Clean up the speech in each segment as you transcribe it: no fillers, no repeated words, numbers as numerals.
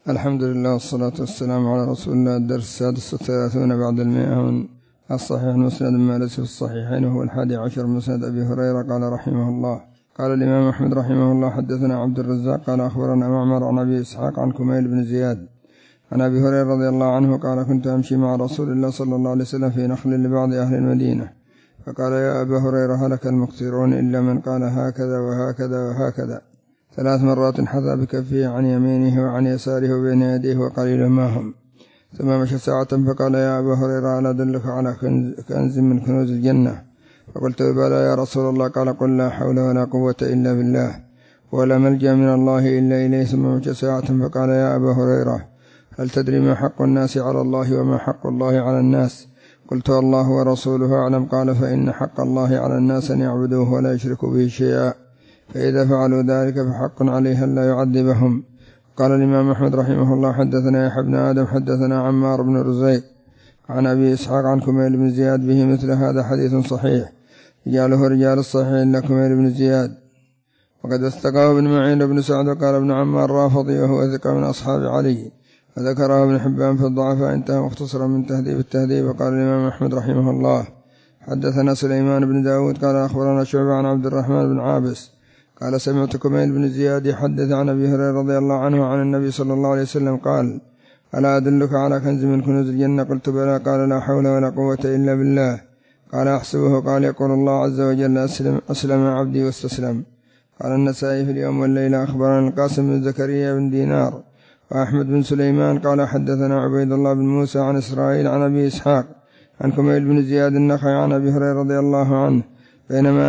الحمد لله والصلاة والسلام على رسول الله. الدرس السادس والثلاثون بعد 100 من الصحيح المسند ما ليس في الصحيحين، وهو 11 مسند أبي هريرة. قال رحمه الله: قال الإمام أحمد رحمه الله: حدثنا عبد الرزاق قال أخبرنا معمر عن أبي إسحاق عن كميل بن زياد عن أبي هريرة رضي الله عنه قال: كنت أمشي مع رسول الله صلى الله عليه وسلم في نخل لبعض أهل المدينة، فقال: يا أبا هريرة هلك المقترون إلا من قال هكذا وهكذا وهكذا 3 مرات، حذا بكفه عن يمينه وعن يساره وبين يديه وقليل ما هم. ثم مشى ساعة فقال: يا أبا هريرة ألا أدلك على كنز من كنوز الجنة؟ فقلت: بلى يا رسول الله. قال: قل لا حول ولا قوة إلا بالله، ولا ملجأ من الله إلا إليه. ثم مشى ساعة فقال: يا أبا هريرة هل تدري ما حق الناس على الله وما حق الله على الناس؟ قلت: الله ورسوله أعلم. قال: فإن حق الله على الناس أن يعبدوه ولا يشركوا به شيئا، فإذا فعلوا ذلك فحق عليه لا يعذبهم. قال الإمام أحمد رحمه الله: حدثنا يحيى بن آدم حدثنا عمار بن رزيق عن أبي إسحاق عن كميل بن زياد به مثل هذا حديث صحيح، رجاله رجال الصحيح إلا كميل بن زياد. وقد استقاه ابن معين بن سعد وقال ابن عمار رافضي وهو ثقة من أصحاب علي، وذكره ابن حبان في الضعفاء. انتهى مختصرا من تهذيب التهذيب. وقال الإمام أحمد رحمه الله: حدثنا سليمان بن داود قال أخبرنا شعبة عن عبد الرحمن بن عابس قال: سمعت كميل بن زياد يحدث عن أبي هريرة رضي الله عنه عن النبي صلى الله عليه وسلم قال: ألا أدلك على كنز من كنوز الجنة؟ قلت: بلى. قال: لا حول ولا قوة إلا بالله. قال: أحسبه. قال: يقول الله عز وجل: أسلم عبدي واستسلم. قال النسائي في اليوم والليلة: أخبرنا القاسم بن زكريا بن دينار وأحمد بن سليمان قال: حدثنا عبيد الله بن موسى عن إسرائيل عن أبي إسحاق عن كميل بن زياد النخعي عن أبي هريرة رضي الله عنه: بينما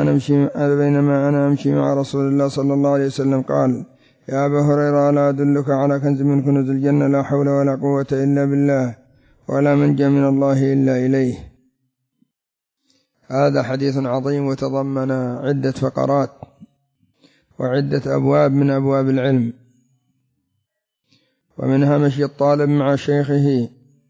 أنا أمشي مع رسول الله صلى الله عليه وسلم قال: يا أبا هريرة ألا أدلك على كنز من كنوز الجنة؟ لا حول ولا قوة إلا بالله، ولا منجا من الله إلا إليه. هذا حديث عظيم وتضمن عدة فقرات وعدة أبواب من أبواب العلم، ومنها مشي الطالب مع شيخه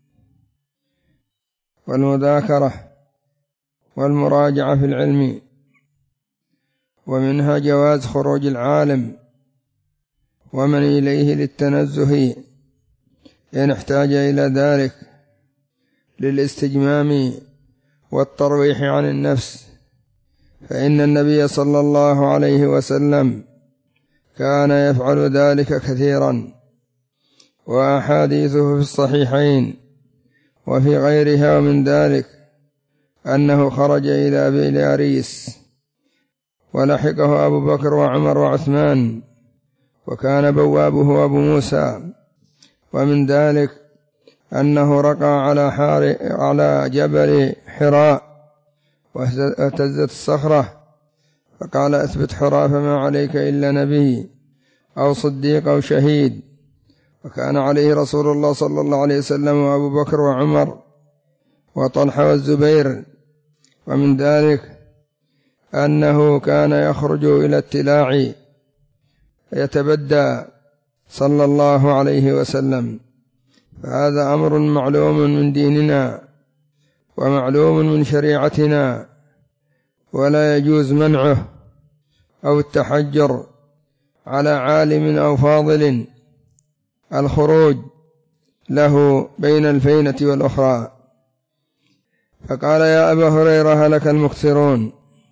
والمذاكرة والمراجعة في العلم، ومنها جواز خروج العالم ومن إليه للتنزه إن احتاج إلى ذلك للاستجمام والترويح عن النفس، فإن النبي صلى الله عليه وسلم كان يفعل ذلك كثيرا، وأحاديثه في الصحيحين وفي غيرها. ومن ذلك أنه خرج إلى بيلاريس ولحقه أبو بكر وعمر وعثمان، وكان بوابه أبو موسى. ومن ذلك أنه رقى على جبل حراء واهتزت الصخرة فقال: أثبت حراء فما عليك إلا نبي أو صديق أو شهيد. وكان عليه رسول الله صلى الله عليه وسلم وأبو بكر وعمر وطلحة والزبير. ومن ذلك أنه كان يخرج إلى التلاع يتبدى صلى الله عليه وسلم، فهذا أمر معلوم من ديننا ومعلوم من شريعتنا، ولا يجوز منعه أو التحجر على عالم أو فاضل الخروج له بين الفينة والأخرى. فقال: يا أبا هريرة هلك المكثرون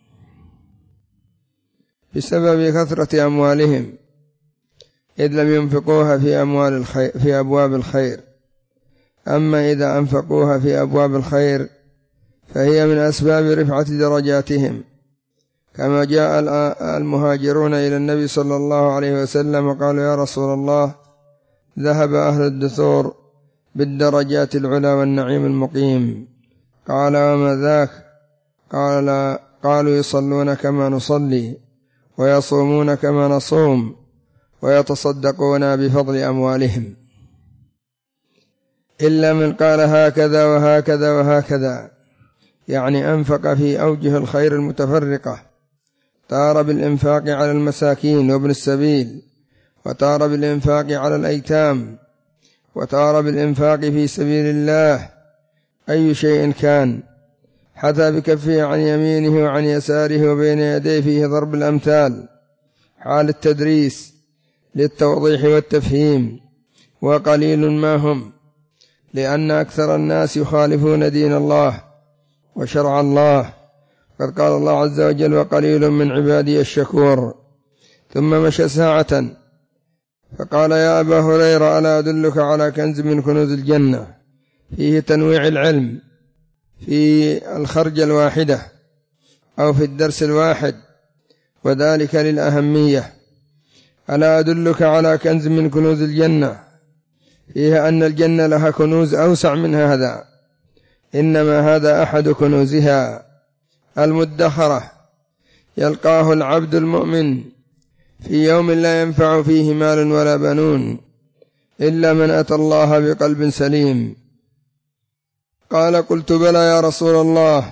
بسبب كثرة أموالهم، إذ لم ينفقوها في أبواب الخير. أما إذا أنفقوها في أبواب الخير فهي من أسباب رفعة درجاتهم، كما جاء المهاجرون إلى النبي صلى الله عليه وسلم وقالوا: يا رسول الله ذهب أهل الدثور بالدرجات العلى والنعيم المقيم. قال: وما ذاك؟ قالوا: يصلون كما نصلي ويصومون كما نصوم ويتصدقون بفضل أموالهم، إلا من قال هكذا وهكذا وهكذا، يعني أنفق في أوجه الخير المتفرقة، تار بالإنفاق على المساكين وابن السبيل، وتار بالإنفاق على الأيتام، وتار بالإنفاق في سبيل الله. أي شيء كان حتى بكفه عن يمينه وعن يساره وبين يديه فيه ضرب الأمثال حال التدريس للتوضيح والتفهيم، وقليل ما هم، لأن أكثر الناس يخالفون دين الله وشرع الله. قد قال الله عز وجل: وقليل من عبادي الشكور. ثم مشى ساعة فقال: يا أبا هريرة، ألا أدلك على كنز من كنوز الجنة؟ فيه تنويع العلم في الخرجة الواحدة أو في الدرس الواحد، وذلك للأهمية. ألا أدلك على كنز من كنوز الجنة؟ فيها أن الجنة لها كنوز أوسع من هذا، إنما هذا أحد كنوزها المدخرة، يلقاه العبد المؤمن في يوم لا ينفع فيه مال ولا بنون إلا من أتى الله بقلب سليم. قال: قلت: بلى يا رسول الله،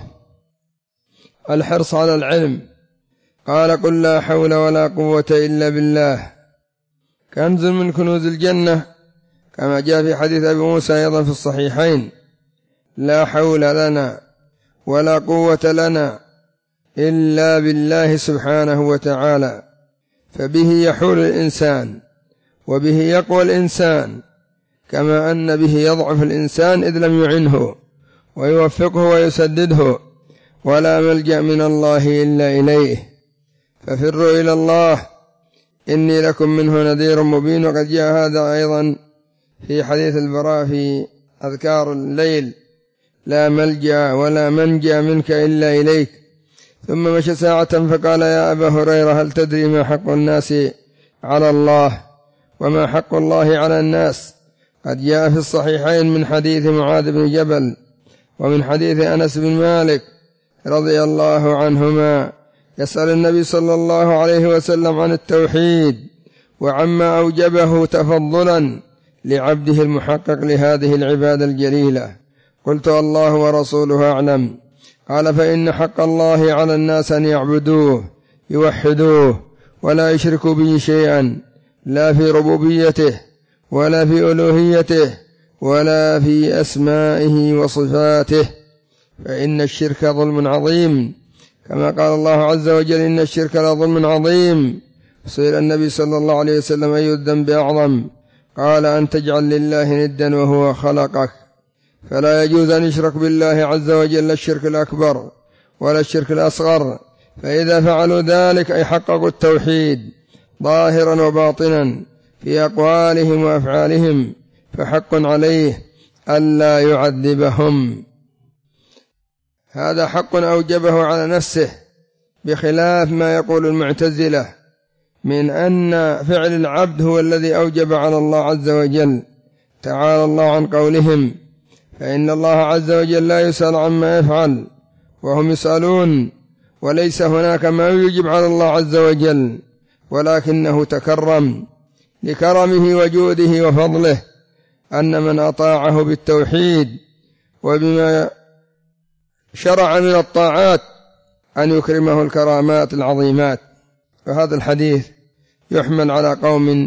الحرص على العلم. قال: قل: لا حول ولا قوة إلا بالله. كنز من كنوز الجنة كما جاء في حديث أبي موسى أيضا في الصحيحين: لا حول لنا ولا قوة لنا إلا بالله سبحانه وتعالى. فبه يحول الإنسان وبه يقوى الإنسان، كما أن به يضعف الإنسان إذ لم يعنه ويوفقه ويسدده، ولا ملجأ من الله إلا إليه. ففروا إلى الله، إني لكم منه نذير مبين. وقد جاء هذا أيضا في حديث البراء في أذكار الليل: لا ملجأ ولا منجأ منك إلا إليك. ثم مشى ساعة فقال: يا أبا هريرة، هل تدري ما حق الناس على الله وما حق الله على الناس؟ قد جاء في الصحيحين من حديث معاذ بن جبل ومن حديث أنس بن مالك رضي الله عنهما، يسأل النبي صلى الله عليه وسلم عن التوحيد وعما أوجبه تفضلا لعبده المحقق لهذه العبادة الجليلة. قلت: الله ورسوله أعلم. قال: فإن حق الله على الناس أن يعبدوه يوحدوه ولا يشركوا به شيئا، لا في ربوبيته ولا في ألوهيته ولا في أسمائه وصفاته، فإن الشرك ظلم عظيم، كما قال الله عز وجل: إن الشرك لظلم عظيم. سئل النبي صلى الله عليه وسلم: أي الذنب أعظم؟ قال: أن تجعل لله ندا وهو خلقك. فلا يجوز أن يشرك بالله عز وجل الشرك الأكبر ولا الشرك الأصغر، فإذا فعلوا ذلك أي حققوا التوحيد ظاهرا وباطنا في أقوالهم وأفعالهم، فحق عليه ألا يعذبهم. هذا حق أوجبه على نفسه، بخلاف ما يقول المعتزلة من أن فعل العبد هو الذي أوجب على الله عز وجل. تعالى الله عن قولهم: فإن الله عز وجل لا يسأل عما يفعل وهم يسألون. وليس هناك ما يجب على الله عز وجل، ولكنه تكرم لكرمه وجوده وفضله أن من أطاعه بالتوحيد وبما شرع من الطاعات أن يكرمه الكرامات العظيمات. فهذا الحديث يحمل على قوم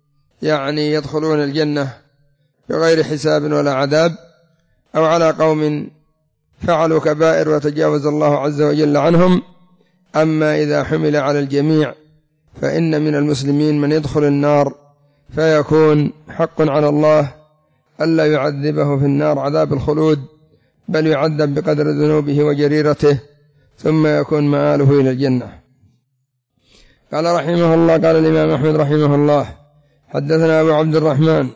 يدخلون الجنة بغير حساب ولا عذاب، أو على قوم فعلوا كبائر وتجاوز الله عز وجل عنهم. أما إذا حمل على الجميع فإن من المسلمين من يدخل النار، فيكون حق على الله ألا يعذبه في النار عذاب الخلود، بل يعذب بقدر ذنوبه وجريرته، ثم يكون مآله إلى الجنة. قال رحمه الله: قال الإمام أحمد رحمه الله: حدثنا أبو عبد الرحمن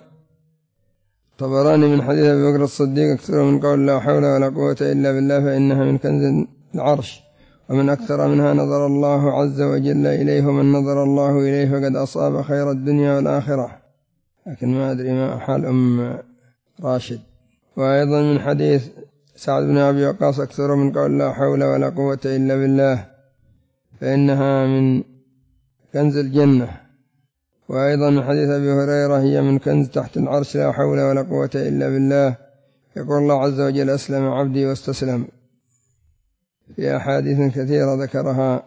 طبراني من حديث أبي بكر الصديق أكثر من قول لا حول ولا قوة إلا بالله، فإنها من كنز العرش، ومن أكثر منها نظر الله عز وجل إليه، ومن نظر الله إليه فقد أصاب خير الدنيا والآخرة. لكن ما أدري ما حال راشد. وأيضا من حديث سعد بن أبي وقاص أكثر من قول لا حول ولا قوة إلا بالله، فإنها من كنز الجنة. وأيضا من حديث أبي هريرة: هي من كنز تحت العرش، لا حول ولا قوة إلا بالله. يقول الله عز وجل: أسلم عبدي واستسلم. في أحاديث كثيرة ذكرها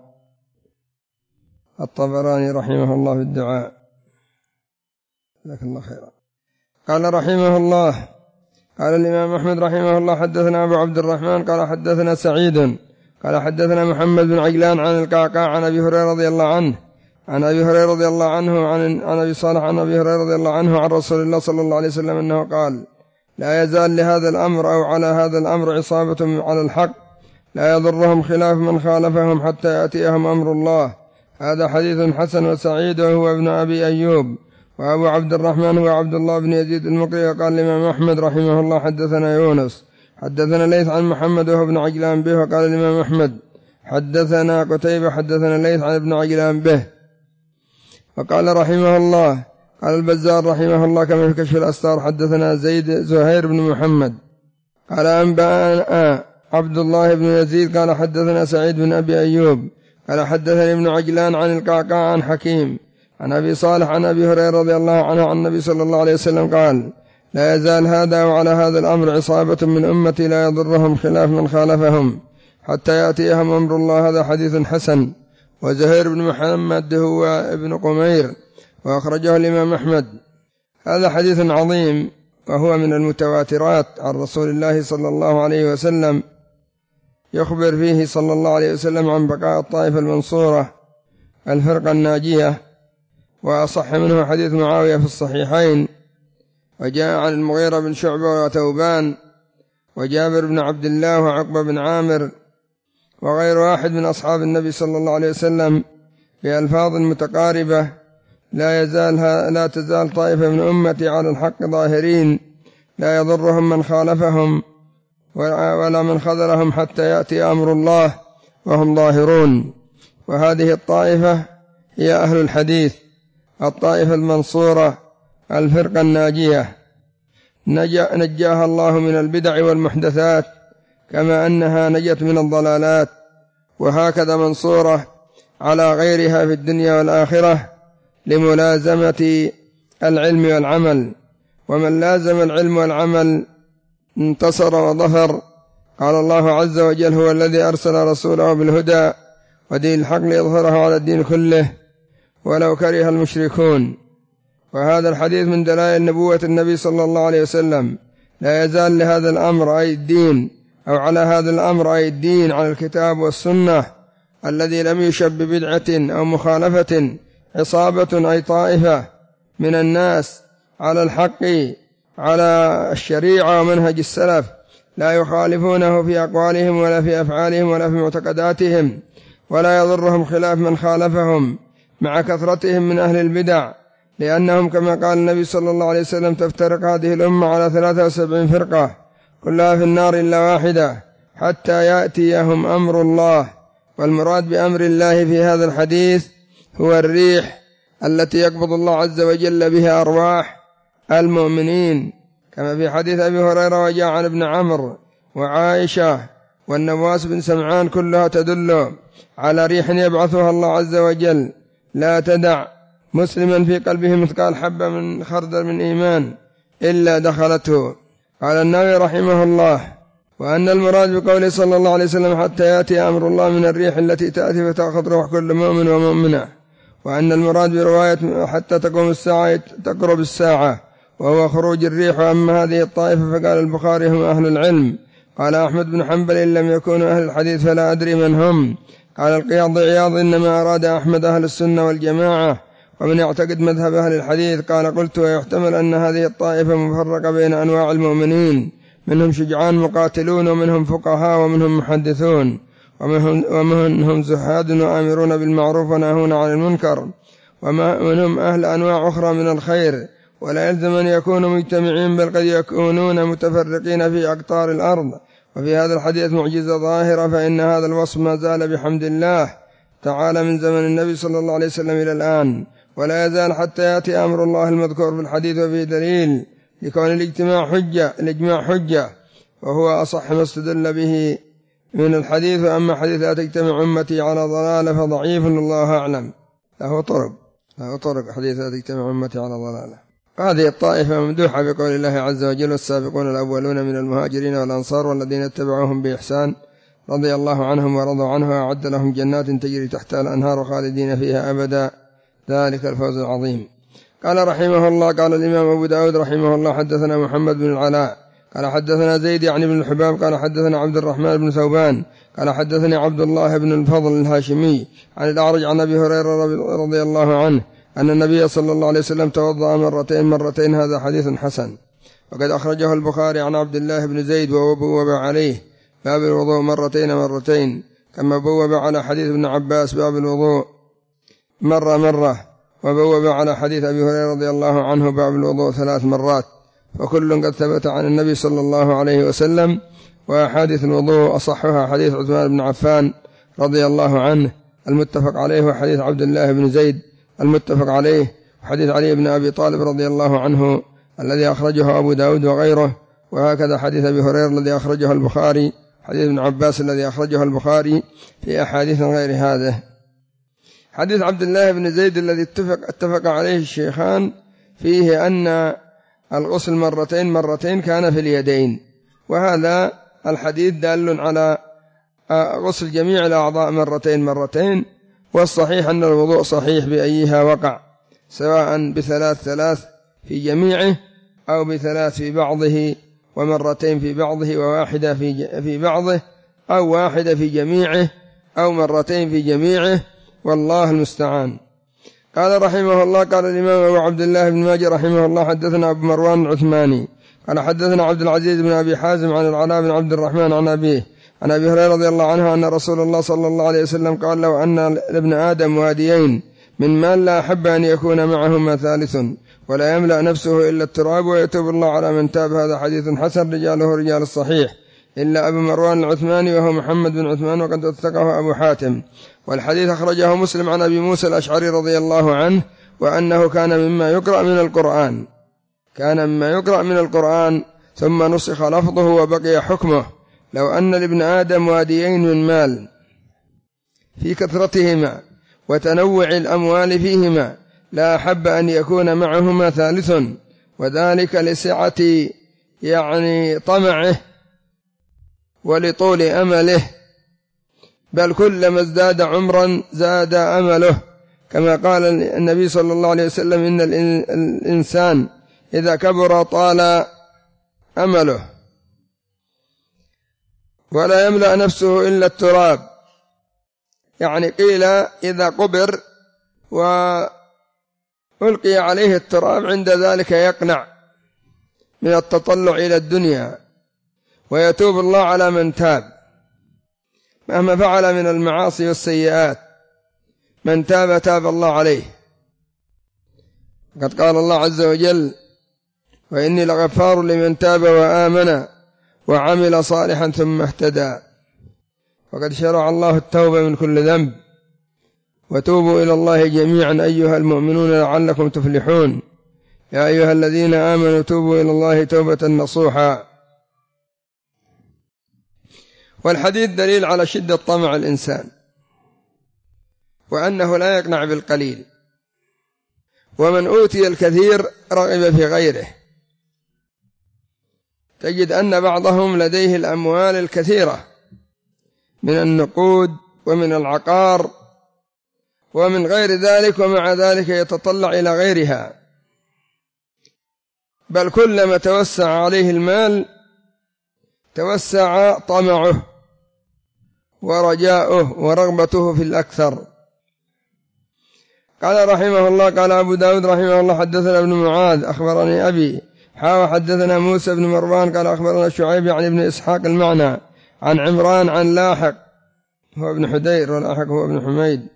الطبراني رحمه الله في الدعاء. جزاك الله خيرا. قال رحمه الله: قال الإمام أحمد رحمه الله: حدثنا أبو عبد الرحمن قال حدثنا سعيد قال حدثنا محمد بن عجلان عن القعقاع عن أبي هريرة رضي الله عنه عن أبي هريرة رضي الله عنه عن أبي صالح عن أبي هريرة رضي الله عنه عن رسول الله صلى الله عليه وسلم أنه قال: لا يزال لهذا الأمر أو على هذا الأمر عصابة على الحق لا يضرهم خلاف من خالفهم حتى يأتيهم أمر الله. هذا حديث حسن. وسعيد وهو ابن أبي أيوب، وأبو عبد الرحمن هو عبد الله بن يزيد المقري. قال الإمام أحمد رحمه الله: حدثنا يونس حدثنا ليث عن محمد وهو ابن عجلان به. وقال الإمام أحمد: حدثنا قتيبة حدثنا ليث عن ابن عجلان به. وقال رحمه الله: قال البزار رحمه الله كما في كشف الأستار: حدثنا زهير بن محمد قال أنبأنا عبد الله بن يزيد قال حدثنا سعيد بن أبي أيوب قال حدثني ابن عجلان عن القعقاع عن حكيم عن أبي صالح عن أبي هريرة رضي الله عنه عن النبي صلى الله عليه وسلم قال: لا يزال هذا وعلى هذا الأمر عصابة من أمتي لا يضرهم خلاف من خالفهم حتى يأتيهم أمر الله. هذا حديث حسن. وزهير بن محمد هو ابن قمير، وأخرجه الإمام أحمد. هذا حديث عظيم، وهو من المتواترات عن رسول الله صلى الله عليه وسلم، يخبر فيه صلى الله عليه وسلم عن بقاء الطائفة المنصورة الفرقة الناجية. وأصح منه حديث معاوية في الصحيحين، وجاء عن المغيرة بن شعبة وثوبان وجابر بن عبد الله وعقبة بن عامر وغير واحد من أصحاب النبي صلى الله عليه وسلم بألفاظ متقاربة: لا تزال طائفة من أمتي على الحق ظاهرين لا يضرهم من خالفهم ولا من خذلهم حتى يأتي أمر الله وهم ظاهرون. وهذه الطائفة هي أهل الحديث، الطائفة المنصورة، الفرقة الناجية، نجاها الله من البدع والمحدثات كما أنها نجت من الضلالات، وهكذا منصورة على غيرها في الدنيا والآخرة لملازمة العلم والعمل. ومن لازم العلم والعمل انتصر وظفر. قال الله عز وجل: هو الذي أرسل رسوله بالهدى ودين الحق ليظهره على الدين كله ولو كره المشركون. وهذا الحديث من دلائل نبوة النبي صلى الله عليه وسلم. لا يزال لهذا الأمر أي الدين، أو على هذا الأمر أي الدين على الكتاب والسنة الذي لم يشب ببدعة أو مخالفة، عصابة أي طائفة من الناس على الحق على الشريعة ومنهج السلف، لا يخالفونه في أقوالهم ولا في أفعالهم ولا في معتقداتهم، ولا يضرهم خلاف من خالفهم مع كثرتهم من أهل البدع، لأنهم كما قال النبي صلى الله عليه وسلم: تفترق هذه الأمة على 73 فرقة كلها في النار إلا واحدة حتى يأتيهم أمر الله. والمراد بأمر الله في هذا الحديث هو الريح التي يقبض الله عز وجل بها أرواح المؤمنين، كما في حديث أبي هريرة وجاء عن ابن عمرو وعائشة والنواس بن سمعان، كلها تدل على ريح يبعثها الله عز وجل لا تدع مسلما في قلبه مثقال حبة من خردل من إيمان إلا دخلته. قال النووي رحمه الله: وأن المراد بقوله صلى الله عليه وسلم حتى يأتي أمر الله من الريح التي تأتي فتأخذ روح كل مؤمن ومؤمنة. وأن المراد برواية حتى تقوم الساعة تقرب الساعة وهو خروج الريح. وأما هذه الطائفة فقال البخاري: هم أهل العلم. قال أحمد بن حنبل: إن لم يكونوا أهل الحديث فلا أدري من هم. قال القياضي عياض: إنما أراد أحمد أهل السنة والجماعة ومن يعتقد مذهب أهل الحديث. قال: قلت: ويحتمل أن هذه الطائفة مفرقة بين أنواع المؤمنين، منهم شجعان مقاتلون، ومنهم فقهاء، ومنهم محدثون، ومنهم زهاد وآمرون بالمعروف وناهون عن المنكر، ومنهم أهل أنواع أخرى من الخير. ولا يلزم أن يكونوا مجتمعين، بل قد يكونون متفرقين في أقطار الأرض. وفي هذا الحديث معجزة ظاهرة، فإن هذا الوصف ما زال بحمد الله تعالى من زمن النبي صلى الله عليه وسلم إلى الآن، ولا يزال حتى يأتي أمر الله المذكور في الحديث. وفيه دليل لكون الإجماع حجة، وهو أصح ما استدل به من الحديث. وأما حديث لا تجتمع أمتي على ضلالة فضعيف، الله أعلم. له طرق حديث لا تجتمع أمتي على ضلالة. هذه الطائفة ممدوحة بقول الله عز وجل: والسابقون الأولون من المهاجرين والأنصار والذين اتبعوهم بإحسان رضي الله عنهم ورضوا عنه وأعد لهم جنات تجري تحتها الأنهار خالدين فيها أبدا، ذلك الفوز العظيم. قال رحمه الله: قال الإمام أبو داود رحمه الله: حدثنا محمد بن العلاء قال حدثنا زيد يعني بن الحباب قال حدثنا عبد الرحمن بن ثوبان قال حدثني عبد الله بن الفضل الهاشمي عن الأعرج عن أبي هريرة رضي الله عنه أن النبي صلى الله عليه وسلم توضأ مرتين هذا حديث حسن. وقد أخرجه البخاري عن عبد الله بن زيد وبوب عليه باب الوضوء مرتين كما بوب على حديث ابن عباس باب الوضوء مرة وبوب على حديث أبي هريرة رضي الله عنه باب الوضوء 3 مرات، وكل قد ثبت عن النبي صلى الله عليه وسلم. وأحاديث الوضوء أصحها حديث عثمان بن عفان رضي الله عنه المتفق عليه، وحديث عبد الله بن زيد المتفق عليه، وحديث علي بن أبي طالب رضي الله عنه الذي أخرجه أبو داود وغيره، وهكذا حديث أبي هريرة الذي أخرجه البخاري، حديث ابن عباس الذي أخرجه البخاري في أحاديث غير هذا. حديث عبد الله بن زيد الذي اتفق عليه الشيخان فيه أن الغسل مرتين كان في اليدين، وهذا الحديث دال على غسل جميع الأعضاء مرتين، والصحيح أن الوضوء صحيح بأيها وقع، سواء ب3 في جميعه أو ب3 في بعضه ومرتين في بعضه وواحدة في بعضه، أو واحدة في جميعه أو مرتين في جميعه، والله المستعان. قال رحمه الله قال الإمام أبو عبد الله بن ماجه رحمه الله حدثنا أبو مروان العثماني قال حدثنا عبد العزيز بن أبي حازم عن العلاء بن عبد الرحمن عن أبيه عن أبي هريرة رضي الله عنه أن رسول الله صلى الله عليه وسلم قال لو أن لابن آدم واديين من مال لا أحب أن يكون معهما ثالث ولا يملأ نفسه إلا التراب ويتوب الله على من تاب. هذا حديث حسن رجاله رجال الصحيح إلا أبو مروان العثماني وهو محمد بن عثمان وقد وثقه أبو حاتم. والحديث أخرجه مسلم عن أبي موسى الأشعري رضي الله عنه وأنه كان مما يقرأ من القرآن ثم نسخ لفظه وبقي حكمه. لو أن لابن آدم واديين من مال في كثرتهما وتنوع الأموال فيهما لا أحب أن يكون معهما ثالث، وذلك لسعة طمعه ولطول أمله، بل كلما ازداد عمرا زاد أمله، كما قال النبي صلى الله عليه وسلم إن الإنسان إذا كبر طال أمله ولا يملأ نفسه إلا التراب. قيل إذا قبر وألقي عليه التراب عند ذلك يقنع من التطلع إلى الدنيا ويتوب الله على من تاب مهما فعل من المعاصي والسيئات، من تاب تاب الله عليه. قد قال الله عز وجل وإني لغفار لمن تاب وآمن وعمل صالحا ثم اهتدى. وقد شرع الله التوبة من كل ذنب، وتوبوا إلى الله جميعا أيها المؤمنون لعلكم تفلحون، يا أيها الذين آمنوا توبوا إلى الله توبة نصوحا. والحديث دليل على شدة طمع الإنسان وأنه لا يقنع بالقليل، ومن أوتي الكثير رغب في غيره. تجد أن بعضهم لديه الأموال الكثيرة من النقود ومن العقار ومن غير ذلك، ومع ذلك يتطلع إلى غيرها، بل كلما توسع عليه المال توسع طمعه ورجاؤه ورغبته في الأكثر. قال رحمه الله قال أبو داود رحمه الله حدثنا ابن معاذ أخبرني أبي حدثنا موسى بن مروان قال أخبرنا شعيب عن ابن إسحاق المعنى عن عمران عن لاحق هو ابن حدير ولاحق هو ابن حميد،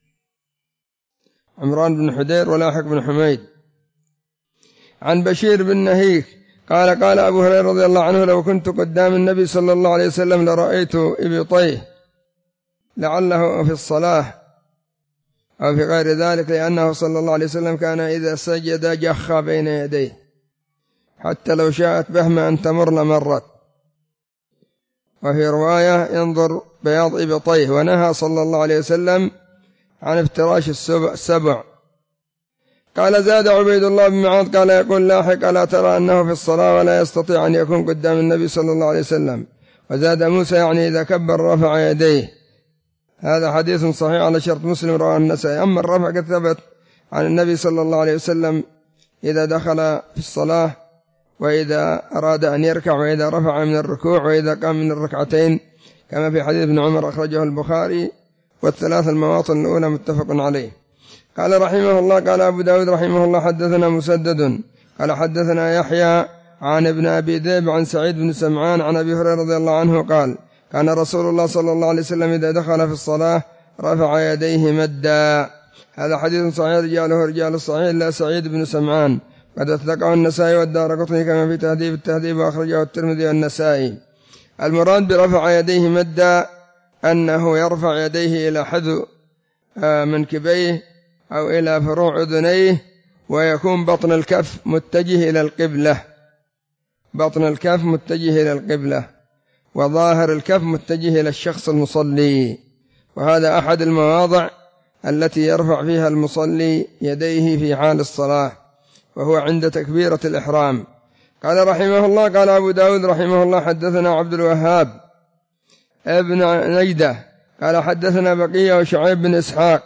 عمران بن حدير ولاحق بن حميد، عن بشير بن نهيك قال قال أبو هريرة رضي الله عنه لو كنت قدام النبي صلى الله عليه وسلم لرأيت إبطيه لعله في الصلاة أو في غير ذلك، لأنه صلى الله عليه وسلم كان إذا سجد جخ بين يديه حتى لو شاءت بهمة أن تمر لمرت. وفي رواية ينظر بياض إبطيه. ونهى صلى الله عليه وسلم عن افتراش السبع. قال زاد عبيد الله بن معاذ قال يقول لاحق ألا ترى أنه في الصلاة ولا يستطيع أن يكون قدام النبي صلى الله عليه وسلم. وزاد موسى إذا كبر رفع يديه. هذا حديث صحيح على شرط مسلم رواه النسائي. أما الرفع قد ثبت عن النبي صلى الله عليه وسلم إذا دخل في الصلاة وإذا أراد أن يركع، وإذا رفع من الركوع، وإذا قام من الركعتين، كما في حديث ابن عمر أخرجه البخاري، والثلاث المواطن الأولى متفق عليه. قال رحمه الله: قال أبو داود رحمه الله: حدثنا مسدد قال حدثنا يحيى عن ابن أبي ذئب عن سعيد بن سمعان عن أبي هريرة رضي الله عنه قال: كان رسول الله صلى الله عليه وسلم إذا دخل في الصلاة رفع يديه مدا. هذا حديث صحيح، رجاله رجال الصحيح إلا سعيد بن سمعان، قد أثبته النسائي والدارقطني كما في تهذيب التهذيب، وأخرجه الترمذي والنسائي. المراد برفع يديه مدا أنه يرفع يديه إلى حذو منكبيه أو إلى فروع أذنيه، ويكون بطن الكف متجه إلى القبلة، بطن الكف متجه إلى القبلة، وظاهر الكف متجه إلى الشخص المصلي. وهذا أحد المواضع التي يرفع فيها المصلي يديه في حال الصلاة، وهو عند تكبيرة الإحرام. قال رحمه الله: قال أبو داود رحمه الله: حدثنا عبد الوهاب ابن نجدة قال حدثنا بقية وشعيب بن إسحاق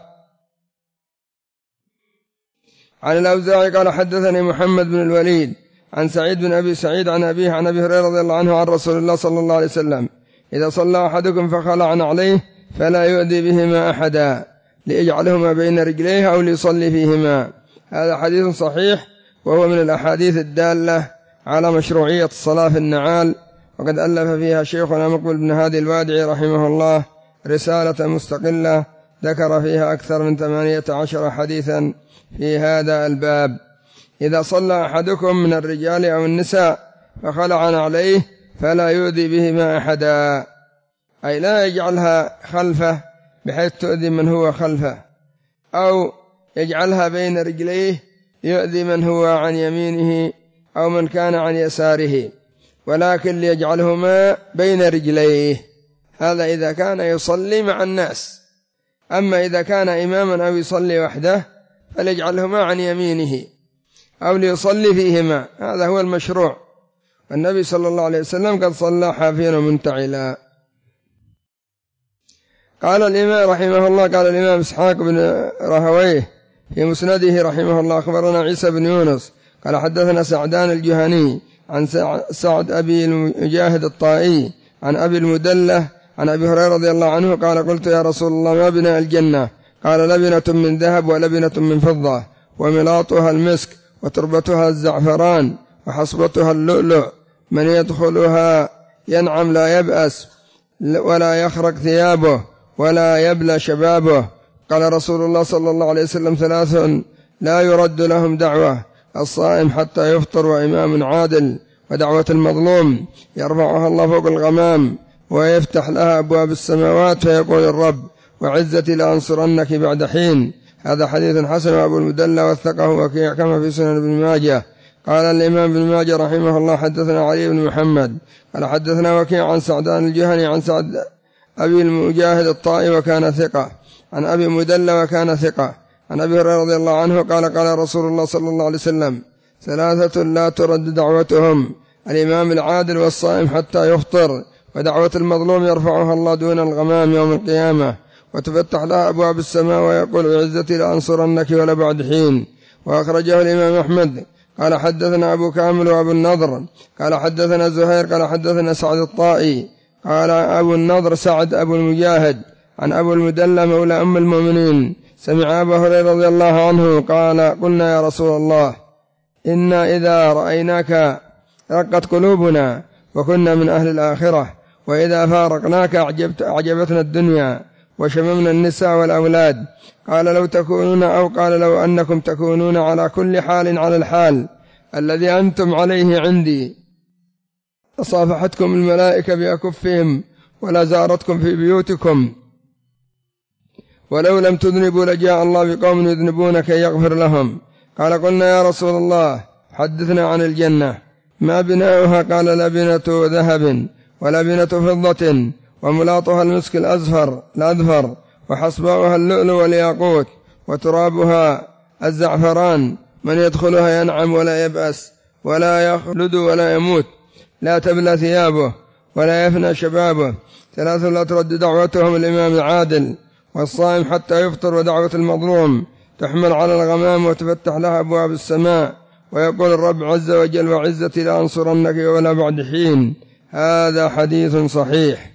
عن الأوزاعي قال حدثني محمد بن الوليد عن سعيد بن أبي سعيد عن أبيه عن أبي هريرة رضي الله عنه عن رسول الله صلى الله عليه وسلم: إذا صلى أحدكم فخلع عليه فلا يؤذي بهما أحدا ليجعلهما بين رجليه أو ليصلي فيهما. هذا حديث صحيح، وهو من الأحاديث الدالة على مشروعية الصلاة في النعال، وقد ألف فيها شيخنا مقبل بن هادي الوادعي رحمه الله رسالة مستقلة ذكر فيها أكثر من 18 حديثا في هذا الباب. إذا صلى أحدكم من الرجال أو النساء فخلع عليه فلا يؤذي بهما أحدا، أي لا يجعلها خلفه بحيث تؤذي من هو خلفه، أو يجعلها بين رجليه يؤذي من هو عن يمينه أو من كان عن يساره، ولكن ليجعلهما بين رجليه. هذا إذا كان يصلي مع الناس. أما إذا كان إماما أو يصلي وحده فليجعلهما عن يمينه أو ليصلي فيهما، هذا هو المشروع. النبي صلى الله عليه وسلم قد صلى حافيا ومنتعلا. قال الإمام رحمه الله: قال الإمام إسحاق بن راهويه في مسنده رحمه الله: أخبرنا عيسى بن يونس قال حدثنا سعدان الجهني عن سعد أبي المجاهد الطائي عن أبي المدلة عن أبي هريرة رضي الله عنه قال: قلت يا رسول الله ما بناء الجنة؟ قال: لبنة من ذهب ولبنة من فضة، وملاطها المسك، وتربتها الزعفران، وحصبتها اللؤلؤ، من يدخلها ينعم لا يبأس ولا يخرق ثيابه ولا يبلى شبابه. قال رسول الله صلى الله عليه وسلم: 3 لا يرد لهم دعوة: الصائم حتى يفطر، وإمام عادل، ودعوة المظلوم يرفعها الله فوق الغمام ويفتح لها أبواب السماوات، فيقول الرب: وعزتي لأنصرنك بعد حين. هذا حديث حسن، وأبو المدلة وثقه وكيع كما في سنن ابن ماجه. قال الإمام ابن ماجه رحمه الله: حدثنا علي بن محمد قال حدثنا وكيع عن سعدان الجهني عن سعد أبي المجاهد الطائي وكان ثقة، عن أبي مدلة وكان ثقة، عن أبي هريرة رضي الله عنه قال: قال رسول الله صلى الله عليه وسلم: 3 لا ترد دعوتهم: الإمام العادل، والصائم حتى يفطر، ودعوة المظلوم يرفعها الله دون الغمام يوم القيامة، وتفتح لها أبواب السماء، ويقول: بعزتي لأنصرنك ولا بعد حين. وأخرجه الإمام أحمد قال حدثنا أبو كامل وأبو النضر قال حدثنا زهير قال حدثنا سعد الطائي قال أبو النضر سعد أبو المجاهد عن أبو المدلة مولى أم المؤمنين سمع أبا هريرة رضي الله عنه قال: قلنا يا رسول الله إنا إذا رأيناك رقت قلوبنا وكنا من أهل الآخرة، وإذا فارقناك أعجبتنا الدنيا وشممنا النساء والأولاد. قال: لو تكونون، أو قال: لو أنكم تكونون على كل حال على الحال الذي أنتم عليه عندي صافحتكم الملائكة بأكفهم ولا زارتكم في بيوتكم، ولو لم تذنبوا لجاء الله بقوم يذنبون كي يغفر لهم. قال: قلنا يا رسول الله حدثنا عن الجنة، ما بناؤها؟ قال: لبنة ذهب ولبنة فضة، وملاطها المسك الأذفر، وحصباؤها اللؤلؤ والياقوت، وترابها الزعفران، من يدخلها ينعم ولا يبأس ولا يخلد ولا يموت، لا تبلى ثيابه ولا يفنى شبابه. 3 لا ترد دعوتهم: الإمام العادل، والصائم حتى يفطر، ودعوة المظلوم تحمل على الغمام وتفتح لها أبواب السماء، ويقول الرب عز وجل وعزتي لأنصرنك ولا بعد حين. هذا حديث صحيح،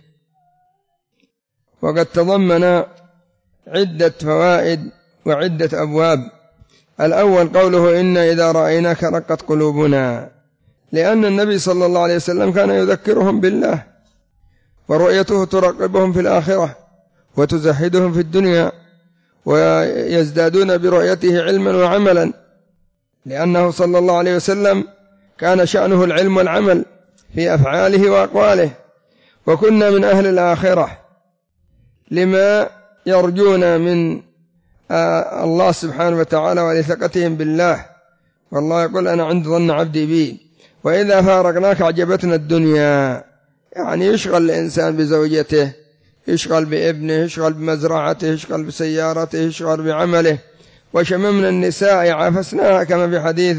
وقد تضمن عدة فوائد وعدة أبواب. الأول قوله إن إذا رأيناك رقت قلوبنا، لأن النبي صلى الله عليه وسلم كان يذكرهم بالله، ورؤيته ترقبهم في الآخرة وتزهدهم في الدنيا، ويزدادون برؤيته علما وعملا، لأنه صلى الله عليه وسلم كان شأنه العلم والعمل في أفعاله وأقواله. وكنا من أهل الآخرة لما يرجون من الله سبحانه وتعالى ولثقتهم بالله، والله يقول أنا عند ظن عبدي بي. وإذا فارقناك عجبتنا الدنيا، يعني يشغل الإنسان بزوجته، يشغل بابنه، يشغل بمزرعته، يشغل بسيارته، يشغل بعمله. وشممنا النساء عافسناها، كما في حديث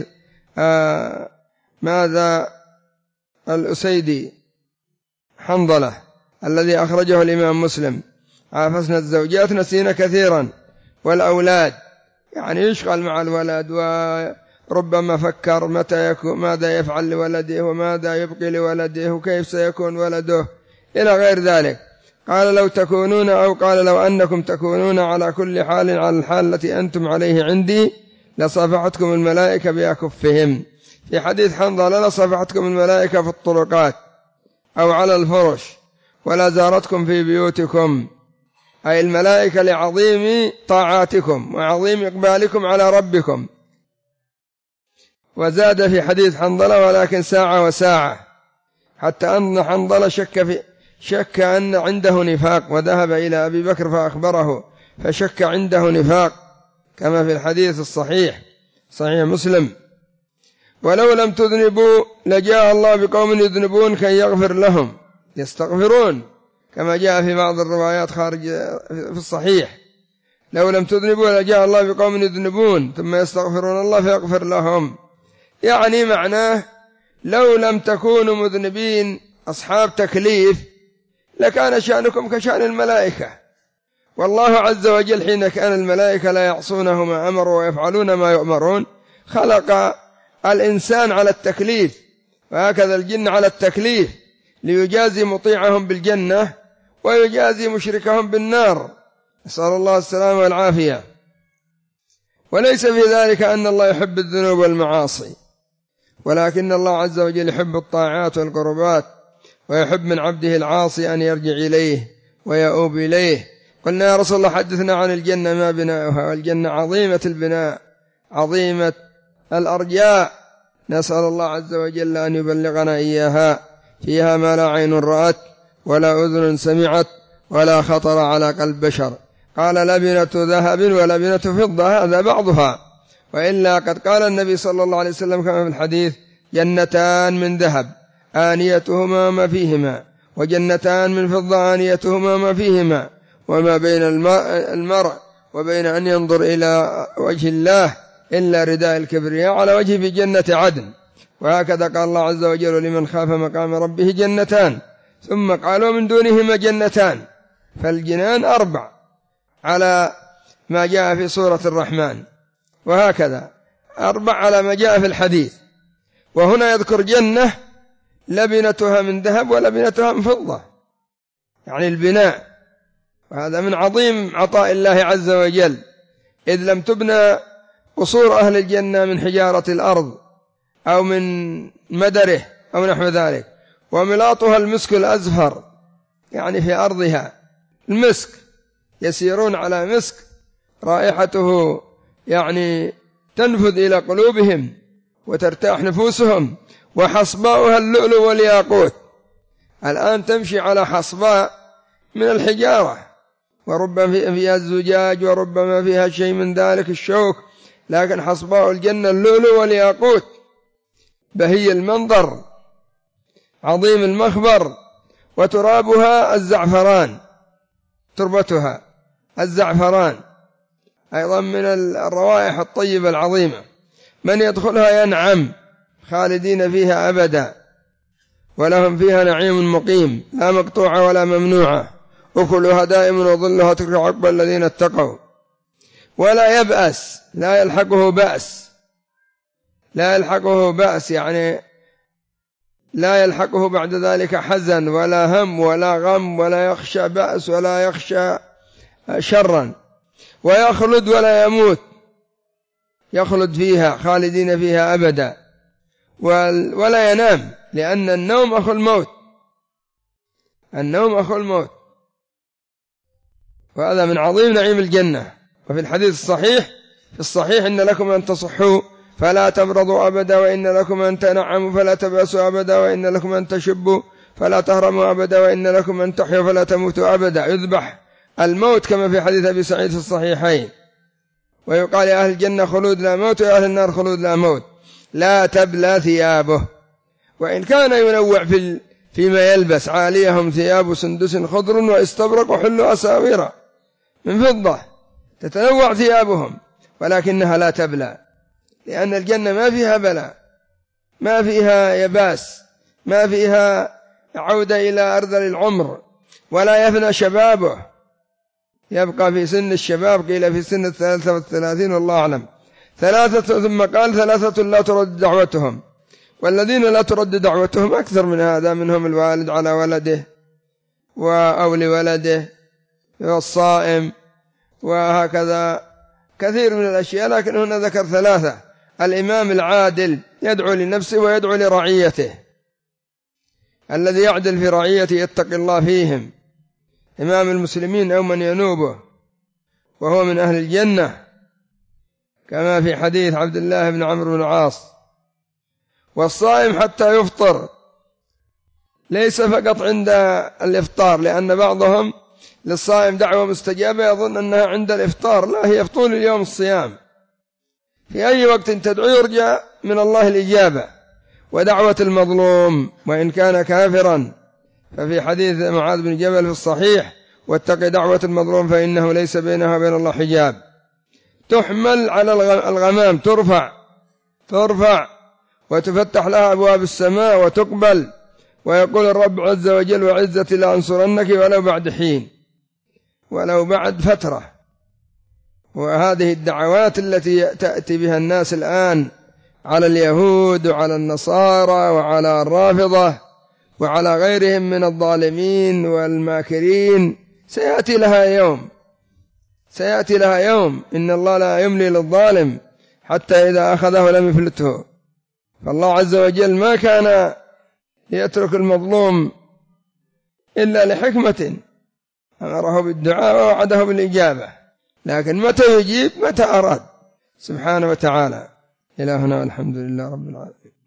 ماذا الأسيدي حنظلة الذي أخرجه الإمام مسلم: عافسنا الزوجات نسينا كثيرا والأولاد، يعني يشغل مع الولد، وربما فكر متى يكون، ماذا يفعل لولده، وماذا يبقي لولده، وكيف سيكون ولده، إلى غير ذلك. قال لو تكونون، أو قال لو أنكم تكونون على كل حال على الحال التي أنتم عليه عندي لصافحتكم الملائكة بأكفهم. في حديث حنظلة: لصافحتكم الملائكة في الطرقات أو على الفرش، ولا زارتكم في بيوتكم، أي الملائكة لعظيم طاعاتكم وعظيم إقبالكم على ربكم. وزاد في حديث حنظلة: ولكن ساعة وساعة، حتى أن حنظلة شك أن عنده نفاق، وذهب إلى أبي بكر فأخبره، فشك عنده نفاق، كما في الحديث الصحيح صحيح مسلم: ولو لم تذنبوا لجاء الله بقوم يذنبون كي يغفر لهم، يستغفرون، كما جاء في بعض الروايات خارج في الصحيح: لو لم تذنبوا لجاء الله بقوم يذنبون ثم يستغفرون الله فيغفر لهم. يعني معناه لو لم تكونوا مذنبين أصحاب تكليف لكان شأنكم كشأن الملائكة. والله عز وجل حين كان الملائكة لا يعصونه ما أمروا ويفعلون ما يؤمرون، خلق الإنسان على التكليف، وهكذا الجن على التكليف، ليجازي مطيعهم بالجنة ويجازي مشركهم بالنار، نسأل الله السلامة والعافية. وليس في ذلك أن الله يحب الذنوب والمعاصي، ولكن الله عز وجل يحب الطاعات والقربات، ويحب من عبده العاصي أن يرجع إليه ويؤوب إليه. قلنا يا رسول الله حدثنا عن الجنة ما بناؤها، والجنة عظيمة البناء عظيمة الأرجاء، نسأل الله عز وجل أن يبلغنا إياها، فيها ما لا عين رأت ولا أذن سمعت ولا خطر على قلب بشر. قال لبنة ذهب ولبنة فضة، هذا بعضها، وإلا قد قال النبي صلى الله عليه وسلم كما في الحديث: جنتان من ذهب آنيتهما ما فيهما، وجنتان من فضة آنيتهما ما فيهما، وما بين المرء وبين أن ينظر إلى وجه الله إلا رداء الكبرياء على وجه في جنة عدن. وهكذا قال الله عز وجل: لمن خاف مقام ربه جنتان، ثم قالوا من دونهما جنتان، فالجنان 4 على ما جاء في سورة الرحمن، وهكذا 4 على ما جاء في الحديث. وهنا يذكر جنة لبنتها من ذهب ولبنتها من فضة، يعني البناء، وهذا من عظيم عطاء الله عز وجل، إذ لم تبنى قصور أهل الجنة من حجارة الأرض أو من مدره أو نحو ذلك، وملاطها المسك الأزفر، يعني في أرضها المسك، يسيرون على مسك رائحته يعني تنفذ إلى قلوبهم وترتاح نفوسهم. وحصباؤها اللؤلؤ والياقوت، الآن تمشي على حصباء من الحجارة، وربما فيها الزجاج، وربما فيها شيء من ذلك الشوك، لكن حصباء الجنة اللؤلؤ والياقوت، بهي المنظر، عظيم المخبر. وترابها الزعفران، تربتها الزعفران، أيضا من الروائح الطيبة العظيمة. من يدخلها ينعم خالدين فيها أبدا، ولهم فيها نعيم مقيم لا مقطوعة ولا ممنوعة، أكلها دائم وظلها تكره عقب الذين اتقوا. ولا يبأس، لا يلحقه بأس، لا يلحقه بأس، يعني لا يلحقه بعد ذلك حزن ولا هم ولا غم، ولا يخشى بأس ولا يخشى شرا، ويخلد ولا يموت، يخلد فيها خالدين فيها أبدا، ولا ينام، لأن النوم أخو الموت، النوم أخو الموت، وهذا من عظيم نعيم الجنة. وفي الحديث الصحيح في الصحيح: إن لكم أن تصحوا فلا تمرضوا أبدا، وإن لكم أن تنعموا فلا تبأسوا أبدا، وإن لكم أن تشبوا فلا تهرموا أبدا، وإن لكم أن تحيوا فلا تموتوا أبدا. يذبح الموت كما في حديث أبي سعيد في الصحيحين، ويقال يا أهل الجنة خلود لا موت، ويا أهل النار خلود لا موت، لا تبلى ثيابه. وإن كان ينوع فيما يلبس: عاليهم ثياب سندس خضر واستبرق وحلوا أساور من فضة، تتنوع ثيابهم، ولكنها لا تبلى، لأن الجنة ما فيها بلاء، ما فيها يباس، ما فيها عودة إلى أرذل العمر، ولا يفنى شبابه، يبقى في سن الشباب، قيل في سن 33 والله أعلم. ثم قال: ثلاثة لا ترد دعوتهم، والذين لا ترد دعوتهم أكثر من هذا: منهم الوالد على ولده أو لولده، والصائم، وهكذا كثير من الأشياء. لكن هنا ذكر ثلاثة: الإمام العادل يدعو لنفسه ويدعو لرعيته، الذي يعدل في رعيته يتقي الله فيهم، إمام المسلمين أو من ينوبه، وهو من أهل الجنة كما في حديث عبد الله بن عمرو بن العاص. والصائم حتى يفطر، ليس فقط عند الإفطار، لأن بعضهم للصائم دعوة مستجابة يظن أنها عند الإفطار، لا، هي طول اليوم الصيام، في أي وقت تدعو يرجى من الله الإجابة. ودعوة المظلوم وإن كان كافرا، ففي حديث معاذ بن جبل في الصحيح: واتق دعوة المظلوم فإنه ليس بينها وبين الله حجاب. تحمل على الغمام، ترفع وتفتح لها أبواب السماء وتقبل، ويقول الرب عز وجل: وعزتي لأنصرنك ولو بعد حين، ولو بعد فترة. وهذه الدعوات التي تأتي بها الناس الآن على اليهود وعلى النصارى وعلى الرافضة وعلى غيرهم من الظالمين والماكرين، سيأتي لها يوم إن الله لا يملي للظالم حتى إذا أخذه لم يفلته. فالله عز وجل ما كان يترك المظلوم إلا لحكمة، أمره بالدعاء ووعده بالإجابة، لكن متى يجيب؟ متى أراد، سبحانه وتعالى. إلهنا والحمد لله رب العالمين.